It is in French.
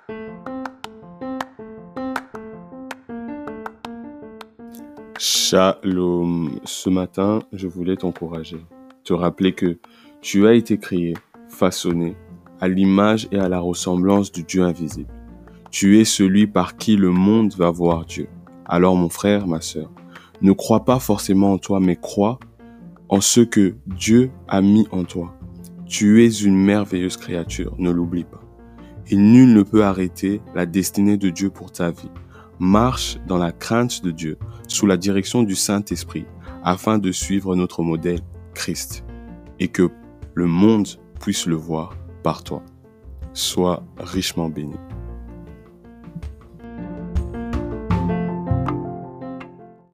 Shalom. Ce matin, je voulais t'encourager, te rappeler que tu as été créé, façonné, à l'image et à la ressemblance du Dieu invisible. Tu es celui par qui le monde va voir Dieu. Alors mon frère, ma sœur, ne crois pas forcément en toi, mais crois en ce que Dieu a mis en toi. Tu es une merveilleuse créature, ne l'oublie pas. Et nul ne peut arrêter la destinée de Dieu pour ta vie. Marche dans la crainte de Dieu, sous la direction du Saint-Esprit, afin de suivre notre modèle, Christ, et que le monde puisse le voir par toi. Sois richement béni.